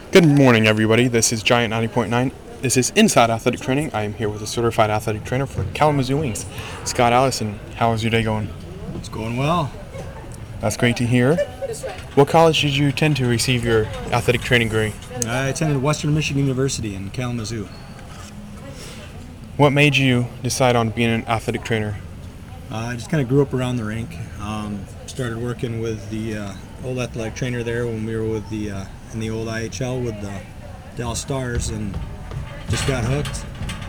Good morning, everybody. This is Giant 90.9. This is Inside Athletic Training. I am here with a certified athletic trainer for Kalamazoo Wings, Scott Allison. How is your day going? It's going well. That's great to hear. What college did you attend to receive your athletic training degree? I attended Western Michigan University in Kalamazoo. What made you decide on being an athletic trainer? I just kind of grew up around the rink. Started working with the old athletic trainer there when we were with the in the old IHL with the Dallas Stars, and just got hooked.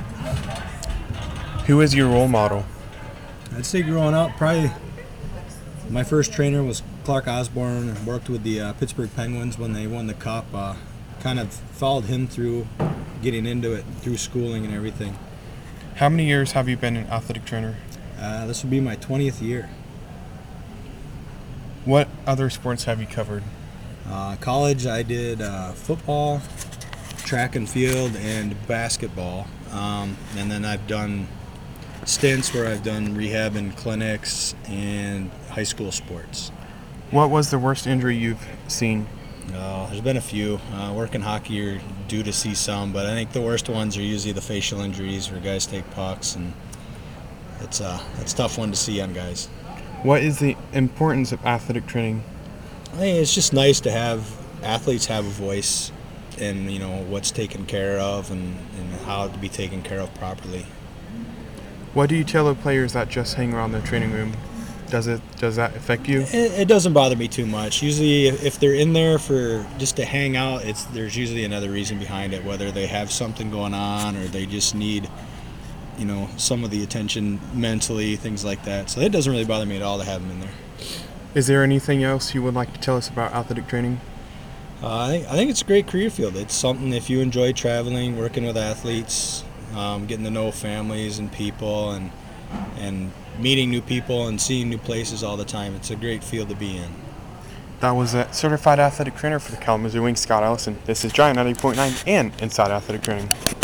Who is your role model? I'd say growing up, probably my first trainer was Clark Osborne. Worked with the Pittsburgh Penguins when they won the Cup. Kind of followed him through getting into it through schooling and everything. How many years have you been an athletic trainer? This would be my 20th year. What other sports have you covered? College, I did football, track and field, and basketball. And then I've done stints where I've done rehab and clinics and high school sports. What was the worst injury you've seen? There's been a few. Working hockey, you're due to see some, but I think the worst ones are usually the facial injuries where guys take pucks, and it's a tough one to see on guys. What is the importance of athletic training? I think it's just nice to have athletes have a voice in what's taken care of and how to be taken care of properly. What do you tell the players that just hang around the training room? Does that affect you? It doesn't bother me too much. Usually, if they're in there for just to hang out, there's usually another reason behind it, whether they have something going on or they just need some of the attention mentally, things like that. So it doesn't really bother me at all to have them in there. Is there anything else you would like to tell us about athletic training? I think it's a great career field. It's something, if you enjoy traveling, working with athletes, getting to know families and people, and meeting new people and seeing new places all the time. It's a great field to be in. That was a certified athletic trainer for the Kalamazoo Wings, Scott Allison. This is Giant 90.9 and Inside Athletic Training.